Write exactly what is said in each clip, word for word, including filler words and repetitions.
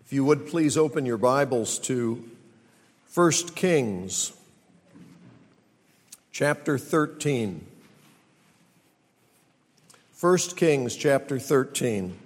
If you would please open your Bibles to First Kings, chapter thirteen. First Kings, chapter thirteen.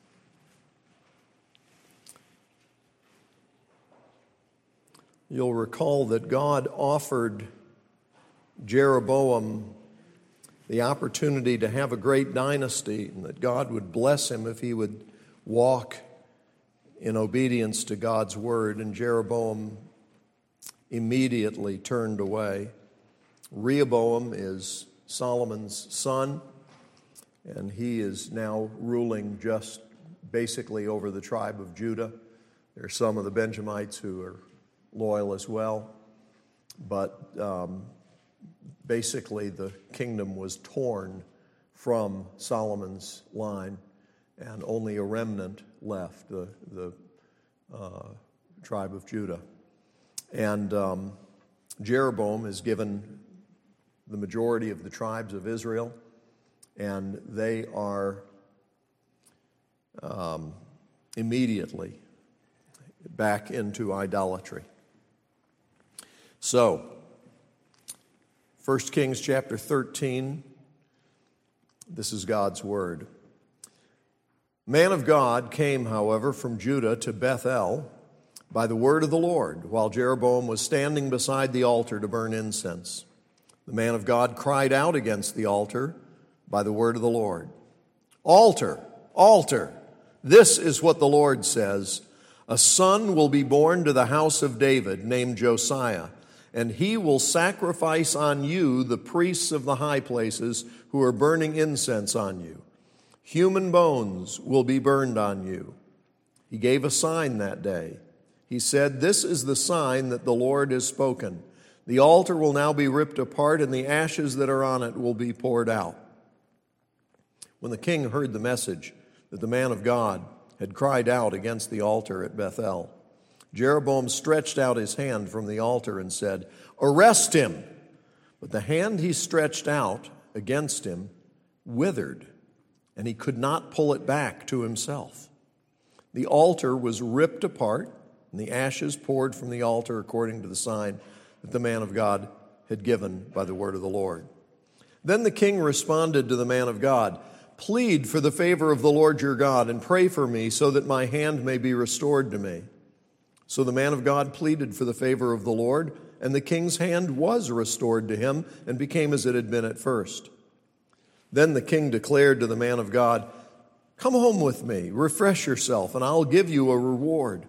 You'll recall that God offered Jeroboam the opportunity to have a great dynasty, and that God would bless him if he would walk in obedience to God's word, and Jeroboam immediately turned away. Rehoboam is Solomon's son, and he is now ruling just basically over the tribe of Judah. There are some of the Benjamites who are loyal as well, but um, basically the kingdom was torn from Solomon's line, and only a remnant left, the, the uh, tribe of Judah. And um, Jeroboam is given the majority of the tribes of Israel, and they are um, immediately back into idolatry. So, First Kings chapter thirteen, this is God's word. Man of God came, however, from Judah to Bethel by the word of the Lord, while Jeroboam was standing beside the altar to burn incense. The man of God cried out against the altar by the word of the Lord. Altar, altar, this is what the Lord says. A son will be born to the house of David named Josiah, and he will sacrifice on you the priests of the high places who are burning incense on you. Human bones will be burned on you. He gave a sign that day. He said, "This is the sign that the Lord has spoken. The altar will now be ripped apart, and the ashes that are on it will be poured out." When the king heard the message that the man of God had cried out against the altar at Bethel, Jeroboam stretched out his hand from the altar and said, "Arrest him!" But the hand he stretched out against him withered, and he could not pull it back to himself. The altar was ripped apart, and the ashes poured from the altar according to the sign that the man of God had given by the word of the Lord. Then the king responded to the man of God, "Plead for the favor of the Lord your God, and pray for me so that my hand may be restored to me." So the man of God pleaded for the favor of the Lord, and the king's hand was restored to him and became as it had been at first. Then the king declared to the man of God, "Come home with me, refresh yourself, and I'll give you a reward."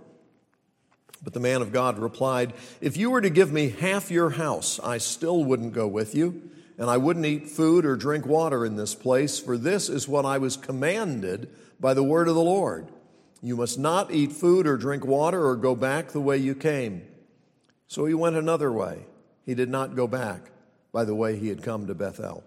But the man of God replied, "If you were to give me half your house, I still wouldn't go with you, and I wouldn't eat food or drink water in this place, for this is what I was commanded by the word of the Lord. You must not eat food or drink water or go back the way you came." So he went another way. He did not go back by the way he had come to Bethel.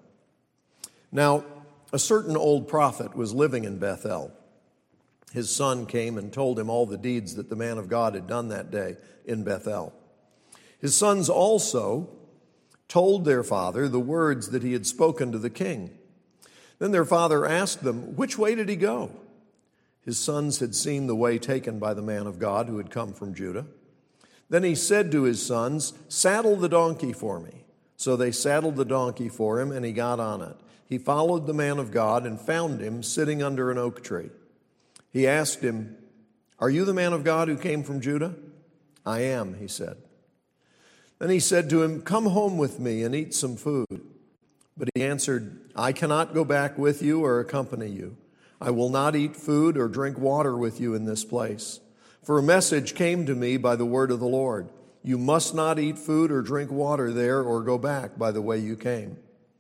Now, a certain old prophet was living in Bethel. His son came and told him all the deeds that the man of God had done that day in Bethel. His sons also told their father the words that he had spoken to the king. Then their father asked them, "Which way did he go?" His sons had seen the way taken by the man of God who had come from Judah. Then he said to his sons, "Saddle the donkey for me." So they saddled the donkey for him, and he got on it. He followed the man of God and found him sitting under an oak tree. He asked him, "Are you the man of God who came from Judah?" "I am," he said. Then he said to him, "Come home with me and eat some food." But he answered, "I cannot go back with you or accompany you. I will not eat food or drink water with you in this place. For a message came to me by the word of the Lord. You must not eat food or drink water there or go back by the way you came."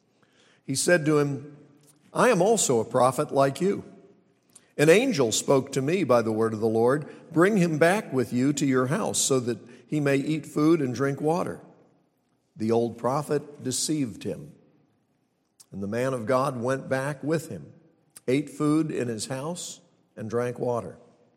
He said to him, "I am also a prophet like you. An angel spoke to me by the word of the Lord. Bring him back with you to your house so that he may eat food and drink water." The old prophet deceived him, and the man of God went back with him, ate food in his house, and drank water.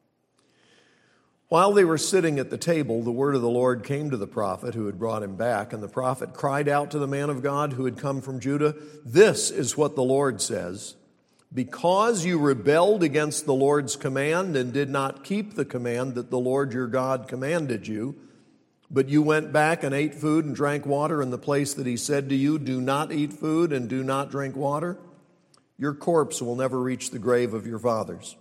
While they were sitting at the table, the word of the Lord came to the prophet who had brought him back, and the prophet cried out to the man of God who had come from Judah, "This is what the Lord says. Because you rebelled against the Lord's command and did not keep the command that the Lord your God commanded you, but you went back and ate food and drank water in the place that he said to you, do not eat food and do not drink water, your corpse will never reach the grave of your fathers.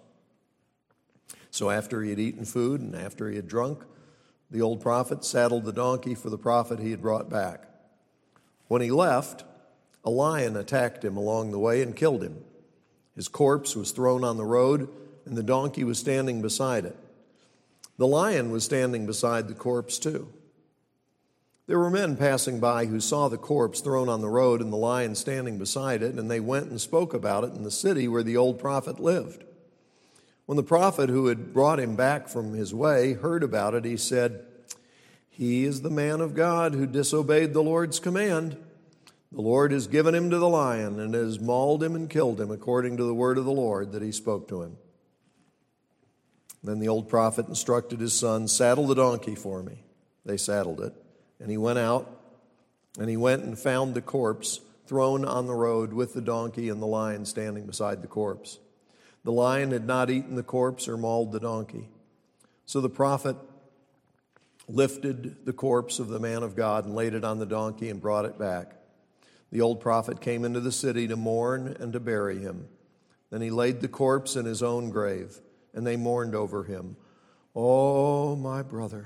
So after he had eaten food and after he had drunk, the old prophet saddled the donkey for the prophet he had brought back. When he left, a lion attacked him along the way and killed him. His corpse was thrown on the road, and the donkey was standing beside it. The lion was standing beside the corpse too. There were men passing by who saw the corpse thrown on the road and the lion standing beside it, and they went and spoke about it in the city where the old prophet lived. When the prophet who had brought him back from his way heard about it, he said, "He is the man of God who disobeyed the Lord's command. The Lord has given him to the lion and has mauled him and killed him according to the word of the Lord that he spoke to him." Then the old prophet instructed his son, "Saddle the donkey for me." They saddled it, and he went out, and he went and found the corpse thrown on the road with the donkey and the lion standing beside the corpse. The lion had not eaten the corpse or mauled the donkey. So the prophet lifted the corpse of the man of God and laid it on the donkey and brought it back. The old prophet came into the city to mourn and to bury him. Then he laid the corpse in his own grave, and they mourned over him. "Oh, my brother."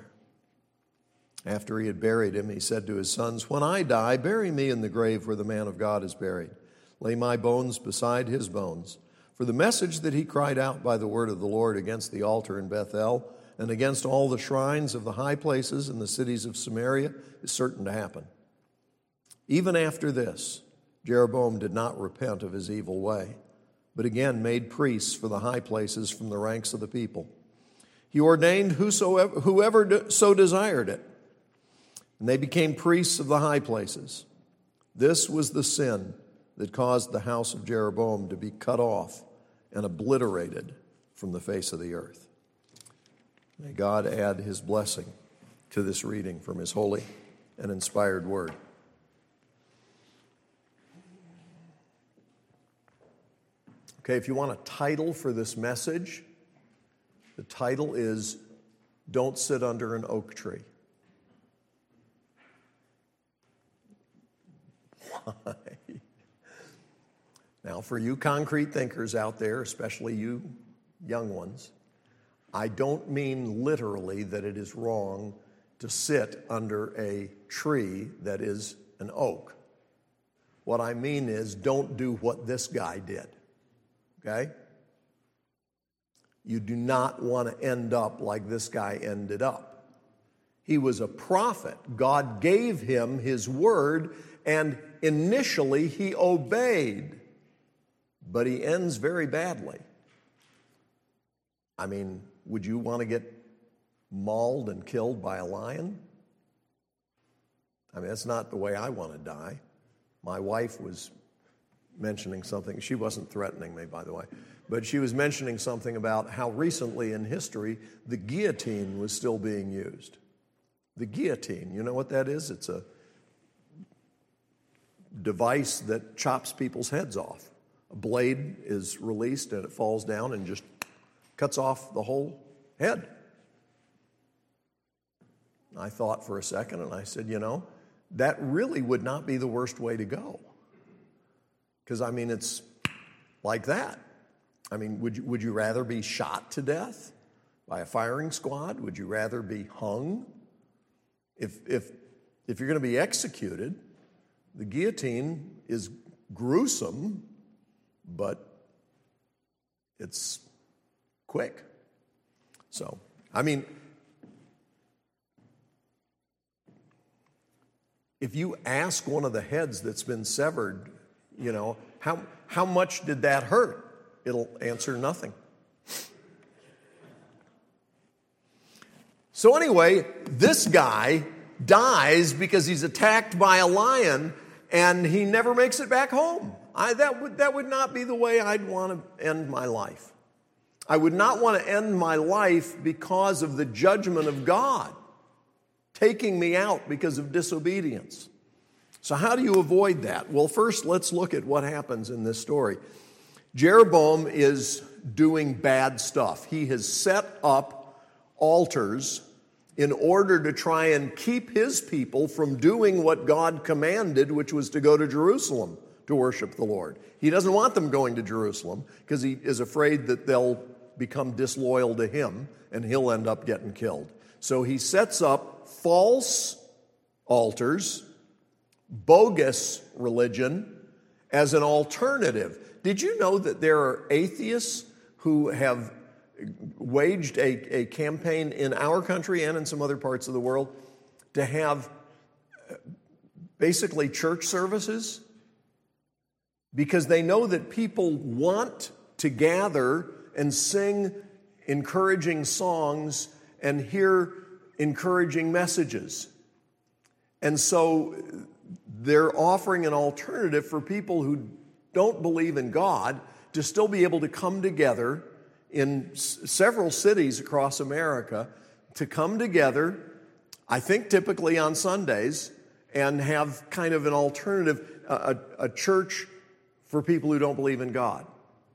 After he had buried him, he said to his sons, "When I die, bury me in the grave where the man of God is buried. Lay my bones beside his bones. For the message that he cried out by the word of the Lord against the altar in Bethel and against all the shrines of the high places in the cities of Samaria is certain to happen." Even after this, Jeroboam did not repent of his evil way, but again made priests for the high places from the ranks of the people. He ordained whosoever, whoever so desired it, and they became priests of the high places. This was the sin that caused the house of Jeroboam to be cut off and obliterated from the face of the earth. May God add his blessing to this reading from his holy and inspired word. Okay, if you want a title for this message, the title is "Don't Sit Under an Oak Tree." Why? Now, for you concrete thinkers out there, especially you young ones, I don't mean literally that it is wrong to sit under a tree that is an oak. What I mean is, don't do what this guy did. Okay? You do not want to end up like this guy ended up. He was a prophet. God gave him his word, and initially he obeyed. But he ends very badly. I mean, would you want to get mauled and killed by a lion? I mean, that's not the way I want to die. My wife was mentioning something. She wasn't threatening me, by the way, but she was mentioning something about how recently in history the guillotine was still being used. The guillotine, you know what that is? It's a device that chops people's heads off. A blade is released and it falls down and just cuts off the whole head. I thought for a second and I said, you know, that really would not be the worst way to go. Because, I mean, it's like that. I mean, would you, would you rather be shot to death by a firing squad? Would you rather be hung? If, if, if you're going to be executed, the guillotine is gruesome, but it's quick. So, I mean, if you ask one of the heads that's been severed, you know, how how much did that hurt? It'll answer nothing. So anyway, this guy dies because he's attacked by a lion and he never makes it back home. I, that would that would not be the way I'd want to end my life. I would not want to end my life because of the judgment of God taking me out because of disobedience. So how do you avoid that? Well, first, let's look at what happens in this story. Jeroboam is doing bad stuff. He has set up altars in order to try and keep his people from doing what God commanded, which was to go to Jerusalem to worship the Lord. He doesn't want them going to Jerusalem because he is afraid that they'll become disloyal to him and he'll end up getting killed. So he sets up false altars, bogus religion, as an alternative. Did you know that there are atheists who have waged a, a campaign in our country and in some other parts of the world to have basically church services? Because they know that people want to gather and sing encouraging songs and hear encouraging messages. And so they're offering an alternative for people who don't believe in God to still be able to come together in s- several cities across America, to come together, I think typically on Sundays, and have kind of an alternative, a, a, a church for people who don't believe in God.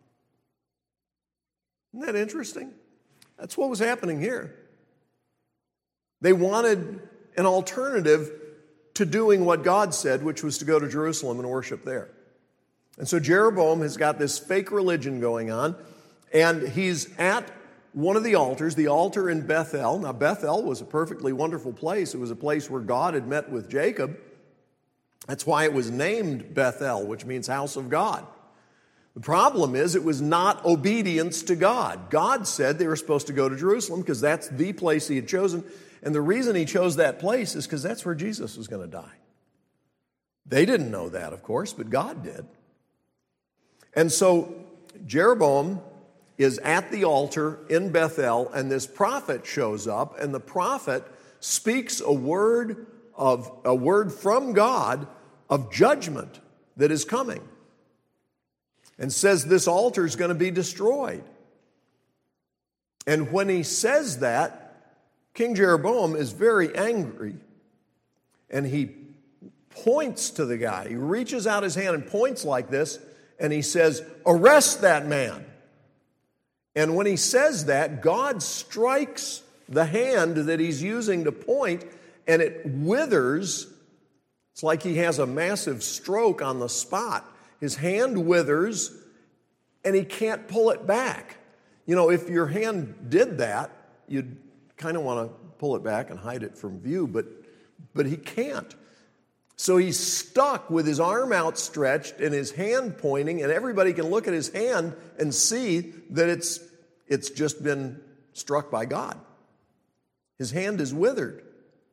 Isn't that interesting? That's what was happening here. They wanted an alternative to doing what God said, which was to go to Jerusalem and worship there. And so Jeroboam has got this fake religion going on, and he's at one of the altars, the altar in Bethel. Now, Bethel was a perfectly wonderful place. It was a place where God had met with Jacob. That's why it was named Bethel, which means house of God. The problem is it was not obedience to God. God said they were supposed to go to Jerusalem because that's the place he had chosen. And the reason he chose that place is because that's where Jesus was going to die. They didn't know that, of course, but God did. And so Jeroboam is at the altar in Bethel, and this prophet shows up, and the prophet speaks a word of a word from God of judgment that is coming, and says this altar is going to be destroyed. And when he says that, King Jeroboam is very angry, and he points to the guy. He reaches out his hand and points like this, and he says, "Arrest that man." And when he says that, God strikes the hand that he's using to point, and it withers. It's like he has a massive stroke on the spot. His hand withers, and he can't pull it back. You know, if your hand did that, you'd kind of want to pull it back and hide it from view, but, but he can't. So he's stuck with his arm outstretched and his hand pointing, and everybody can look at his hand and see that it's, it's just been struck by God. His hand is withered.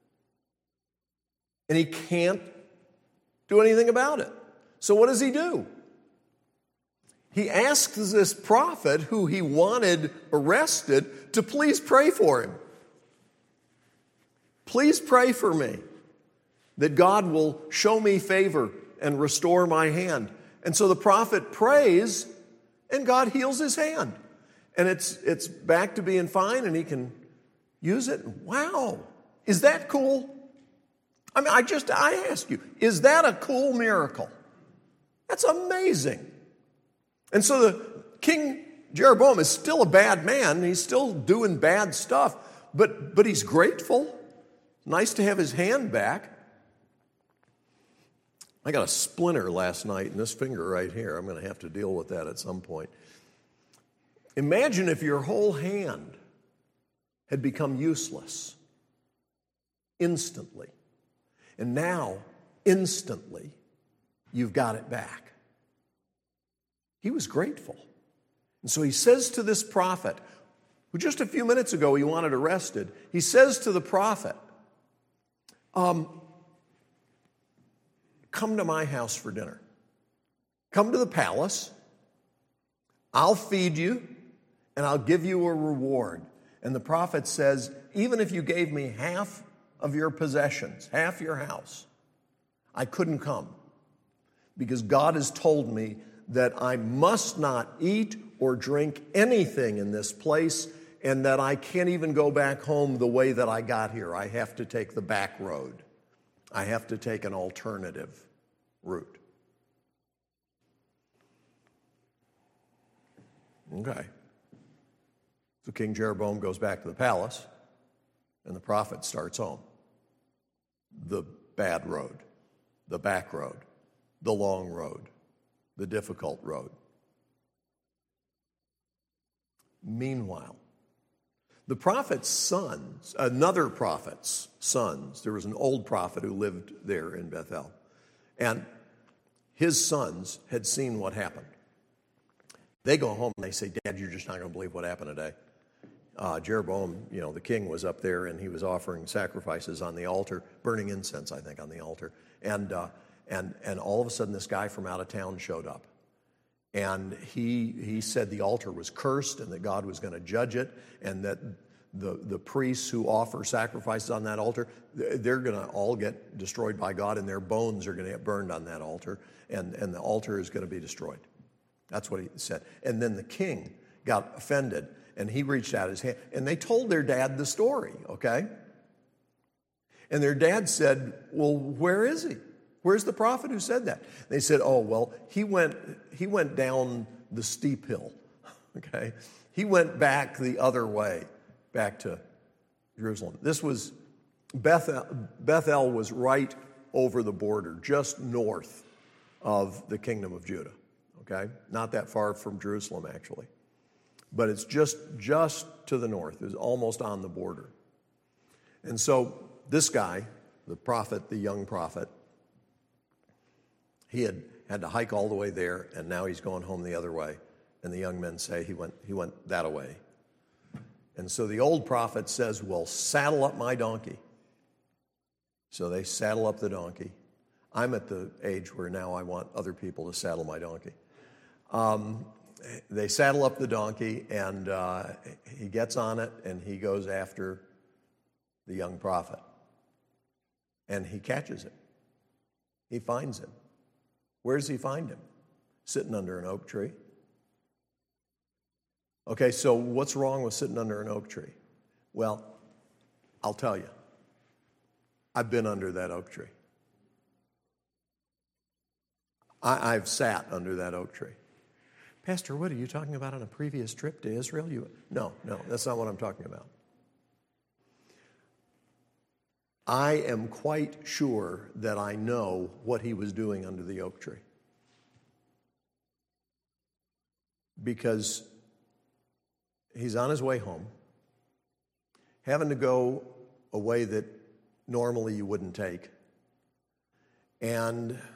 And he can't do anything about it. So what does he do? He asks this prophet who he wanted arrested to please pray for him. Please pray for me that God will show me favor and restore my hand. And so the prophet prays, and God heals his hand. And it's, it's back to being fine, and he can use it. Wow, is that cool? I mean, I just, I ask you, is that a cool miracle? That's amazing. And so the King Jeroboam is still a bad man. He's still doing bad stuff, but, but he's grateful. Nice to have his hand back. I got a splinter last night in this finger right here. I'm going to have to deal with that at some point. Imagine if your whole hand had become useless instantly. And now, instantly, you've got it back. He was grateful. And so he says to this prophet, who just a few minutes ago he wanted arrested, he says to the prophet, um, come to my house for dinner. Come to the palace. I'll feed you, and I'll give you a reward. And the prophet says, even if you gave me half of your possessions, half your house, I couldn't come, because God has told me that I must not eat or drink anything in this place, and that I can't even go back home the way that I got here. I have to take the back road. I have to take an alternative route. Okay. So King Jeroboam goes back to the palace, and the prophet starts home. The bad road, the back road, the long road, the difficult road. Meanwhile, the prophet's sons, another prophet's sons, there was an old prophet who lived there in Bethel, and his sons had seen what happened. They go home and they say, Dad, you're just not going to believe what happened today. Uh, Jeroboam, you know, the king was up there and he was offering sacrifices on the altar, burning incense, I think, on the altar. And, uh, and, and all of a sudden this guy from out of town showed up. And he, he said the altar was cursed and that God was going to judge it, and that the, the priests who offer sacrifices on that altar, they're going to all get destroyed by God, and their bones are going to get burned on that altar, and, and the altar is going to be destroyed. That's what he said. And then the king got offended, and he reached out his hand, and they told their dad the story, okay? And their dad said, well, where is he? Where's the prophet who said that? They said, oh, well, he went, he went down the steep hill, okay? He went back the other way, back to Jerusalem. This was, Bethel, Bethel was right over the border, just north of the kingdom of Judah, okay? Not that far from Jerusalem, actually. But it's just, just to the north. It's almost on the border. And so this guy, the prophet, the young prophet, he had had to hike all the way there, and now he's going home the other way. And the young men say he went, he went that way. And so the old prophet says, well, saddle up my donkey. So they saddle up the donkey. I'm at the age where now I want other people to saddle my donkey. Um, they saddle up the donkey, and uh, he gets on it, and he goes after the young prophet. And he catches him. He finds him. Where does he find him? Sitting under an oak tree. Okay, so what's wrong with sitting under an oak tree? Well, I'll tell you. I've been under that oak tree. I, I've sat under that oak tree. Pastor, what are you talking about on a previous trip to Israel? You, no, no, that's not what I'm talking about. I am quite sure that I know what he was doing under the oak tree. Because he's on his way home, having to go a way that normally you wouldn't take. And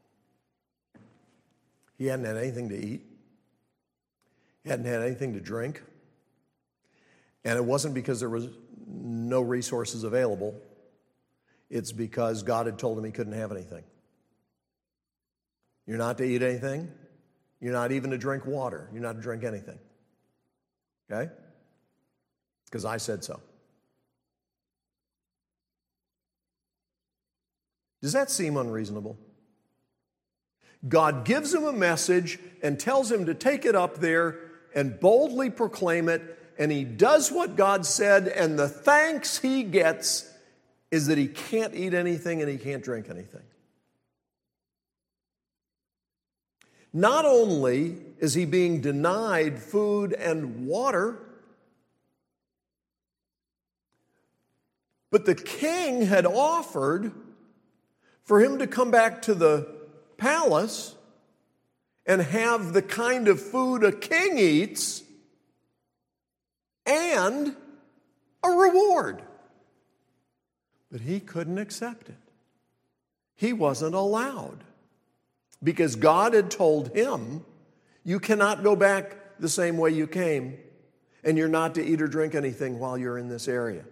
he hadn't had anything to eat. He hadn't had anything to drink. And it wasn't because there was no resources available. It's because God had told him he couldn't have anything. You're not to eat anything. You're not even to drink water. You're not to drink anything. Okay? Because I said so. Does that seem unreasonable? God gives him a message and tells him to take it up there and boldly proclaim it, and he does what God said, and the thanks he gets is that he can't eat anything and he can't drink anything. Not only is he being denied food and water, but the king had offered for him to come back to the palace and have the kind of food a king eats and a reward. But he couldn't accept it. He wasn't allowed. Because God had told him, you cannot go back the same way you came, and you're not to eat or drink anything while you're in this area.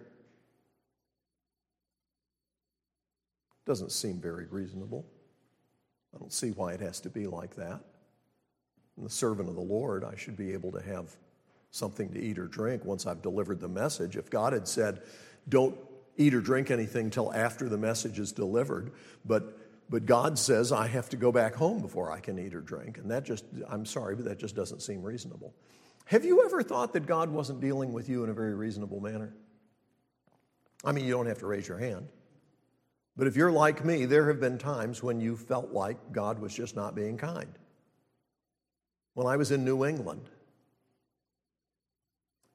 Doesn't seem very reasonable. I don't see why it has to be like that. I'm the servant of the Lord. I should be able to have something to eat or drink once I've delivered the message. If God had said, don't eat or drink anything till after the message is delivered, but but God says I have to go back home before I can eat or drink, and that just, I'm sorry, but that just doesn't seem reasonable. Have you ever thought that God wasn't dealing with you in a very reasonable manner? I mean, you don't have to raise your hand, but if you're like me, there have been times when you felt like God was just not being kind. When I was in New England,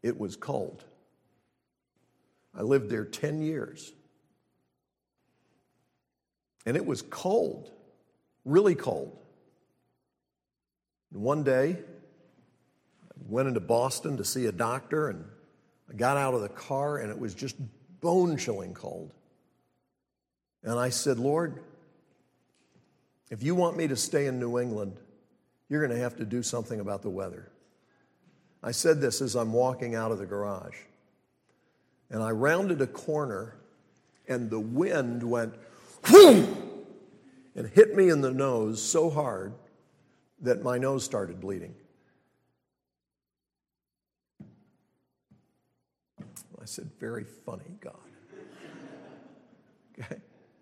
it was cold. I lived there ten years. And it was cold, really cold. And one day, I went into Boston to see a doctor, and I got out of the car, and it was just bone-chilling cold. And I said, Lord, if you want me to stay in New England, you're going to have to do something about the weather. I said this as I'm walking out of the garage. And I rounded a corner, and the wind went, whoom, and hit me in the nose so hard that my nose started bleeding. I said, very funny, God. Okay.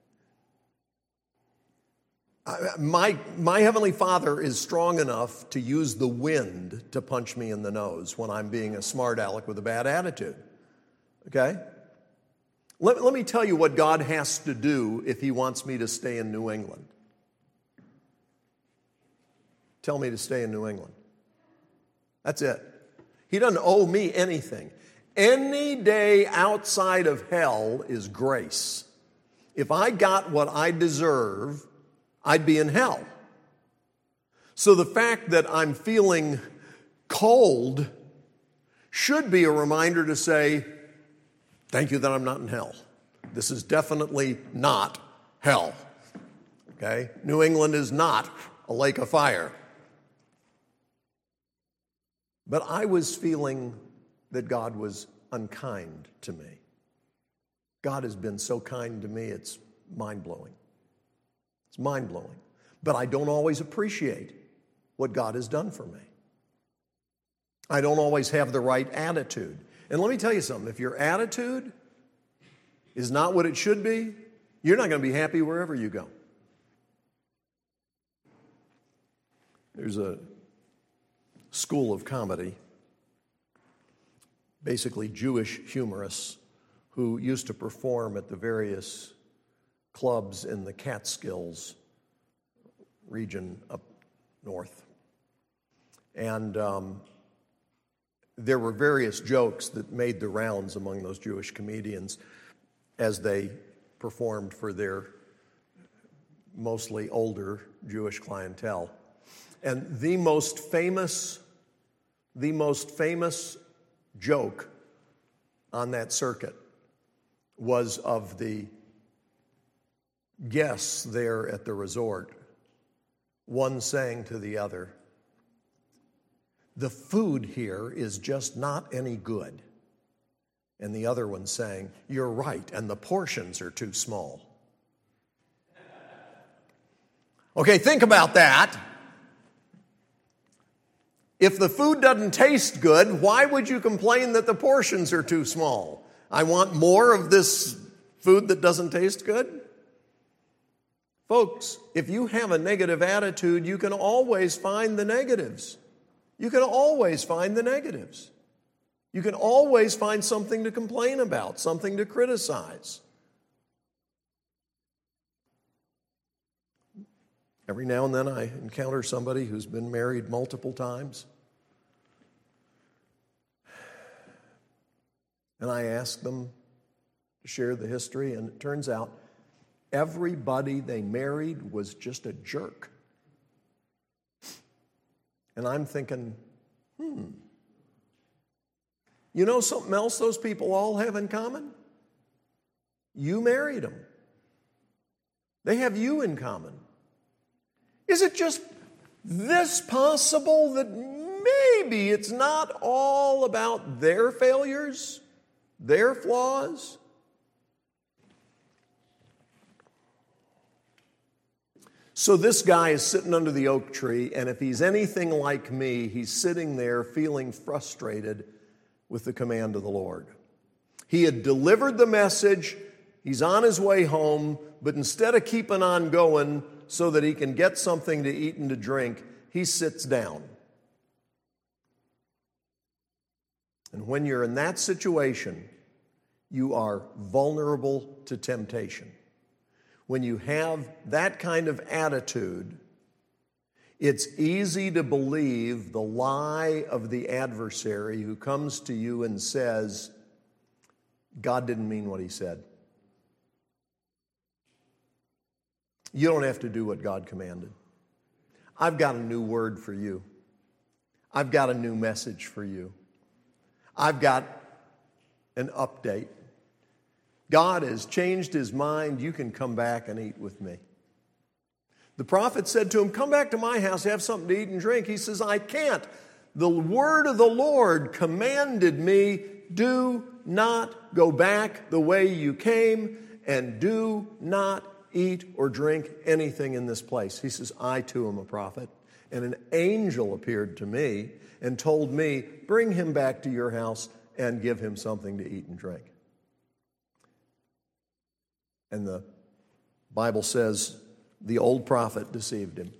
I, my, my Heavenly Father is strong enough to use the wind to punch me in the nose when I'm being a smart aleck with a bad attitude. Okay? Let, let me tell you what God has to do if He wants me to stay in New England. Tell me to stay in New England. That's it. He doesn't owe me anything. Any day outside of hell is grace. If I got what I deserve, I'd be in hell. So the fact that I'm feeling cold should be a reminder to say, thank you that I'm not in hell. This is definitely not hell. Okay? New England is not a lake of fire. But I was feeling that God was unkind to me. God has been so kind to me, it's mind-blowing. It's mind-blowing. But I don't always appreciate what God has done for me. I don't always have the right attitude. And let me tell you something, if your attitude is not what it should be, you're not going to be happy wherever you go. There's a school of comedy, basically Jewish humorists who used to perform at the various clubs in the Catskills region up north. And um, there were various jokes that made the rounds among those Jewish comedians as they performed for their mostly older Jewish clientele. And the most famous, the most famous joke on that circuit was of the guests there at the resort, one saying to the other, "The food here is just not any good." And the other one saying, "You're right, and the portions are too small." Okay, think about that. If the food doesn't taste good, why would you complain that the portions are too small? I want more of this food that doesn't taste good? Folks, if you have a negative attitude, you can always find the negatives. You can always find the negatives. You can always find something to complain about, something to criticize. Every now and then I encounter somebody who's been married multiple times. And I ask them to share the history, and it turns out everybody they married was just a jerk. And I'm thinking, hmm, you know something else those people all have in common? You married them. They have you in common. Is it just this possible that maybe it's not all about their failures, their flaws? So this guy is sitting under the oak tree, and if he's anything like me, he's sitting there feeling frustrated with the command of the Lord. He had delivered the message, he's on his way home, but instead of keeping on going so that he can get something to eat and to drink, he sits down. And when you're in that situation, you are vulnerable to temptation. When you have that kind of attitude, It's easy to believe the lie of the adversary who comes to you and says, God didn't mean what he said. You don't have to do what God commanded. I've got a new word for you. I've got a new message for you. I've got an update. God has changed his mind. You can come back and eat with me. The prophet said to him, come back to my house, have something to eat and drink. He says, I can't. The word of the Lord commanded me, do not go back the way you came, and do not eat or drink anything in this place. He says, I too am a prophet. And an angel appeared to me and told me, bring him back to your house and give him something to eat and drink. And the Bible says the old prophet deceived him.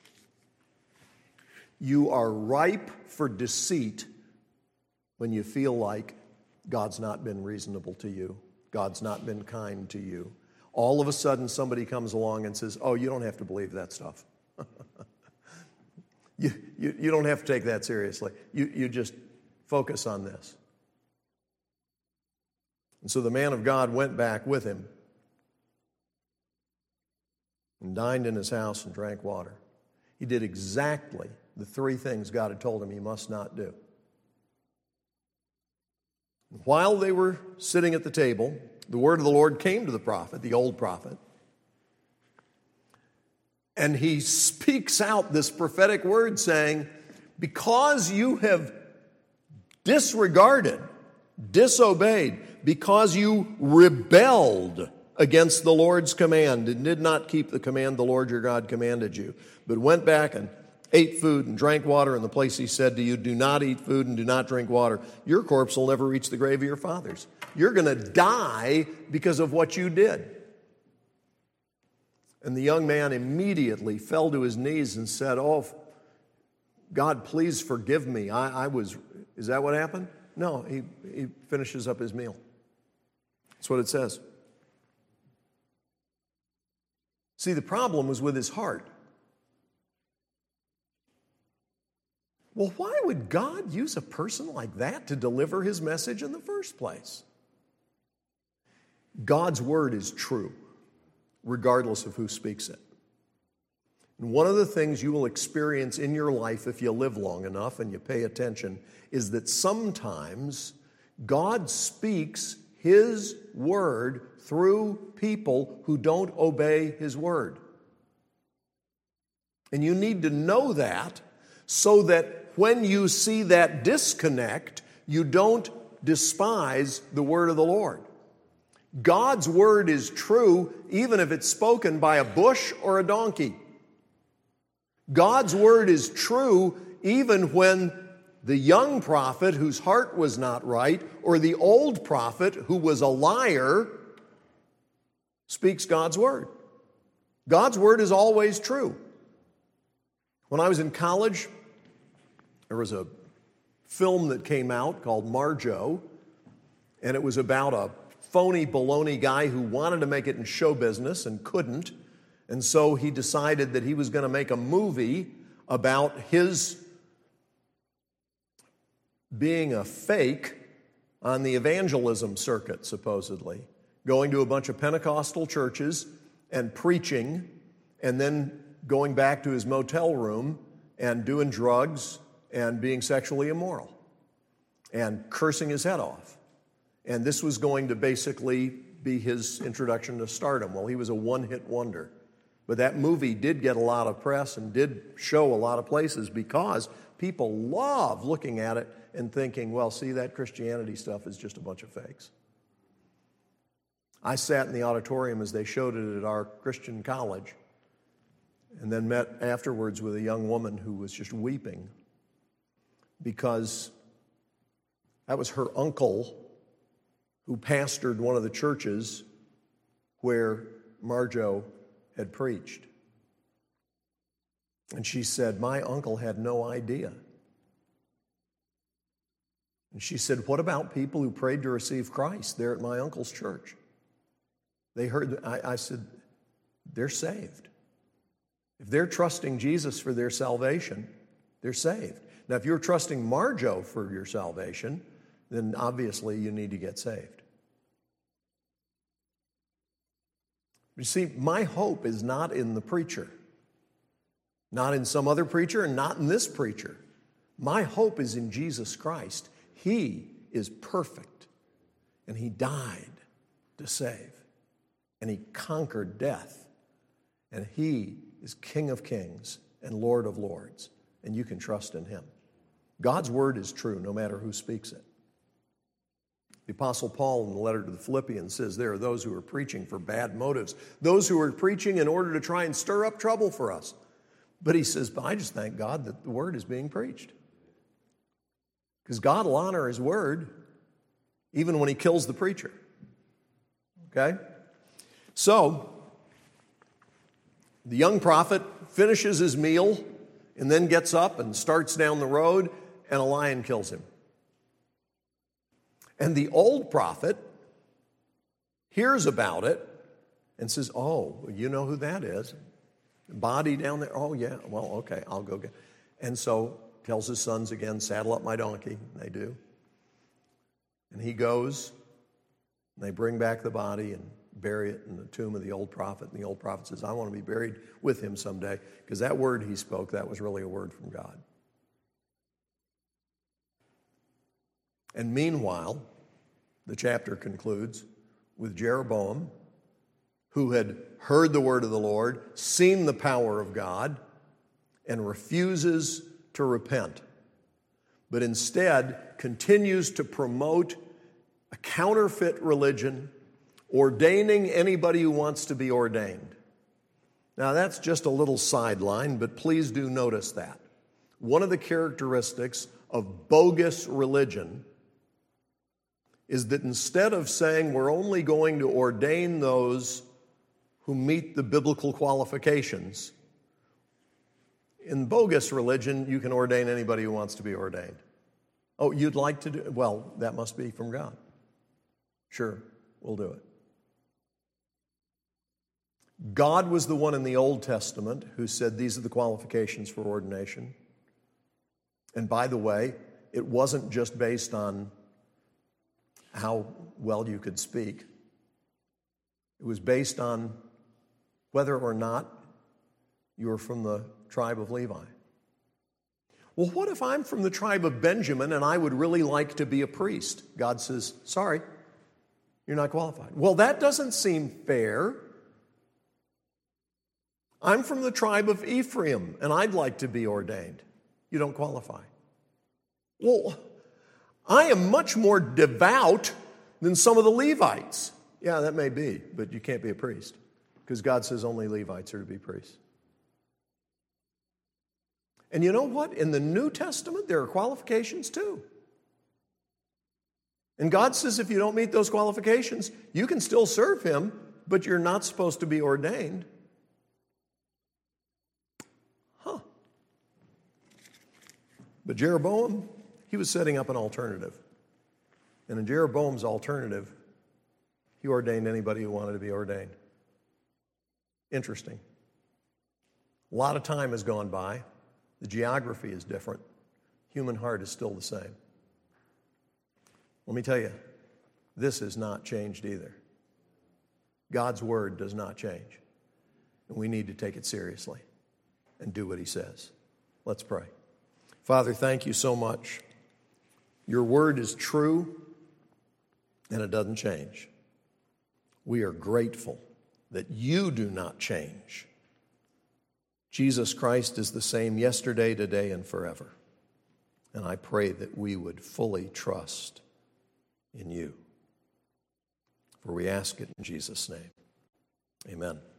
You are ripe for deceit when you feel like God's not been reasonable to you. God's not been kind to you. All of a sudden somebody comes along and says, oh, you don't have to believe that stuff. you, you, you don't have to take that seriously. You, you just focus on this. And so the man of God went back with him and dined in his house and drank water. He did exactly the three things God had told him he must not do. While they were sitting at the table, the word of the Lord came to the prophet, the old prophet, and he speaks out this prophetic word saying, because you have disregarded, disobeyed, because you rebelled against the Lord's command and did not keep the command the Lord your God commanded you, but went back and ate food and drank water in the place he said to you, do not eat food and do not drink water, your corpse will never reach the grave of your fathers. You're going to die because of what you did. And the young man immediately fell to his knees and said, oh, God, please forgive me. I, I was, is that what happened? No, he, he finishes up his meal. That's what it says. See, the problem was with his heart. Well, why would God use a person like that to deliver his message in the first place? God's word is true, regardless of who speaks it. And one of the things you will experience in your life if you live long enough and you pay attention is that sometimes God speaks his word through people who don't obey his word. And you need to know that so that when you see that disconnect, you don't despise the word of the Lord. God's word is true even if it's spoken by a bush or a donkey. God's word is true even when the young prophet whose heart was not right or the old prophet who was a liar speaks God's word. God's word is always true. When I was in college, there was a film that came out called Marjo, and it was about a phony baloney guy who wanted to make it in show business and couldn't, and so he decided that he was going to make a movie about his being a fake on the evangelism circuit, supposedly, going to a bunch of Pentecostal churches and preaching, and then going back to his motel room and doing drugs and being sexually immoral and cursing his head off. And this was going to basically be his introduction to stardom. Well, he was a one-hit wonder. But that movie did get a lot of press and did show a lot of places because people love looking at it and thinking, well, see, that Christianity stuff is just a bunch of fakes. I sat in the auditorium as they showed it at our Christian college and then met afterwards with a young woman who was just weeping because that was her uncle who pastored one of the churches where Marjo had preached. And she said, my uncle had no idea. And she said, what about people who prayed to receive Christ there at my uncle's church? They heard, I, I said, they're saved. If they're trusting Jesus for their salvation, they're saved. Now, if you're trusting Marjo for your salvation, then obviously you need to get saved. You see, my hope is not in the preacher, not in some other preacher, and not in this preacher. My hope is in Jesus Christ. He is perfect, and He died to save, and He conquered death, and He is King of kings and Lord of lords, and you can trust in Him. God's word is true no matter who speaks it. The Apostle Paul in the letter to the Philippians says there are those who are preaching for bad motives, those who are preaching in order to try and stir up trouble for us. But he says, but I just thank God that the word is being preached. Because God will honor His word even when He kills the preacher. Okay? So, the young prophet finishes his meal and then gets up and starts down the road, and a lion kills him. And the old prophet hears about it and says, oh, you know who that is. Body down there. Oh, yeah. Well, okay, I'll go get it. And so tells his sons again, saddle up my donkey. And they do. And he goes, and they bring back the body and bury it in the tomb of the old prophet. And the old prophet says, I want to be buried with him someday. Because that word he spoke, that was really a word from God. And meanwhile, the chapter concludes with Jeroboam, who had heard the word of the Lord, seen the power of God, and refuses to repent, but instead continues to promote a counterfeit religion, ordaining anybody who wants to be ordained. Now, that's just a little sideline, but please do notice that. One of the characteristics of bogus religion is that instead of saying we're only going to ordain those who meet the biblical qualifications, in bogus religion, you can ordain anybody who wants to be ordained. Oh, you'd like to do? Well, that must be from God. Sure, we'll do it. God was the one in the Old Testament who said these are the qualifications for ordination. And by the way, it wasn't just based on how well you could speak. It was based on whether or not you were from the tribe of Levi. Well, what if I'm from the tribe of Benjamin and I would really like to be a priest? God says, sorry, you're not qualified. Well, that doesn't seem fair. I'm from the tribe of Ephraim and I'd like to be ordained. You don't qualify. Well, I am much more devout than some of the Levites. Yeah, that may be, but you can't be a priest because God says only Levites are to be priests. And you know what? In the New Testament, there are qualifications too. And God says if you don't meet those qualifications, you can still serve Him, but you're not supposed to be ordained. Huh. But Jeroboam, he was setting up an alternative. And in Jeroboam's alternative, he ordained anybody who wanted to be ordained. Interesting. A lot of time has gone by. The geography is different. Human heart is still the same. Let me tell you, this has not changed either. God's word does not change. And we need to take it seriously and do what He says. Let's pray. Father, thank you so much. Your word is true and it doesn't change. We are grateful that you do not change. Jesus Christ is the same yesterday, today, and forever. And I pray that we would fully trust in you. For we ask it in Jesus' name. Amen.